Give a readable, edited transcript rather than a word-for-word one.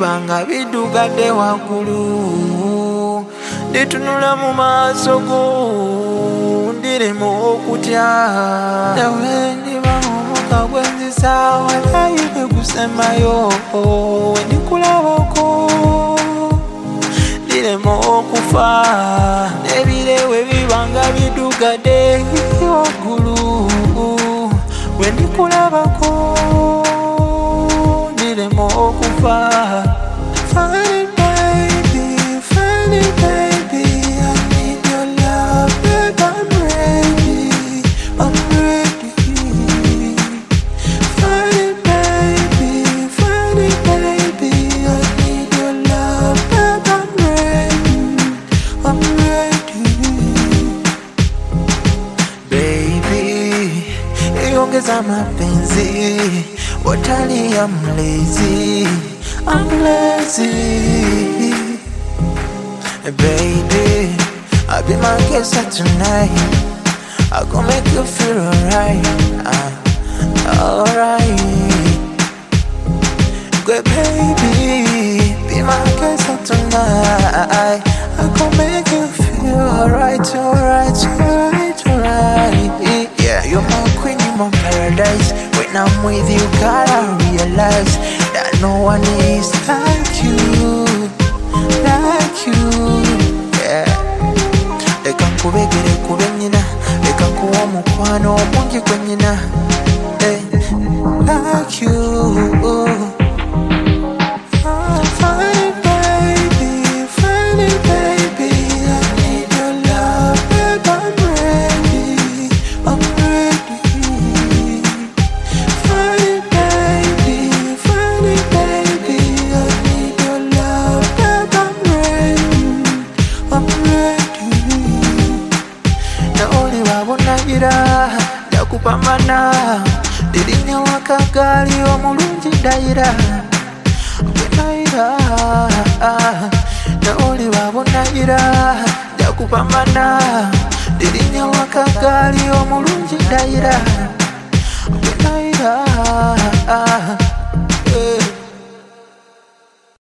bibanga bidugadde waggulu nditunula mu maaso go ndirema okutya nawe ndiba omuka gwenzisa walayi nekusemayo wendikulabako ndirema okufa nebirewe bibanga bidugadde waggulu wendikulabako ndirema okufa. Funny baby, I need your love, babe, I'm ready. Funny baby, I need your love, babe, I'm ready. Baby, iongeza mapenzi, watali I'm lazy. Baby, I'll be my guest tonight. I gon' make you feel alright, alright. Good baby, be my guest tonight. I gon' make you feel alright, alright. Yeah, you're my queen, you're my paradise. When I'm with you, God, I realize that no one is like you, yeah. Leka nkubegere kube nyina, leka nkuwa omukwano omungi gwe nyina, like you. Funny baby, I need your love, babe, I'm ready. Funny baby, I need your love, babe, I'm ready. Na oli wabonabira yakupambana dirinya wakagali omulungi dayira na oli wabonabira yakupambana dirinya wakagali omulungi dayira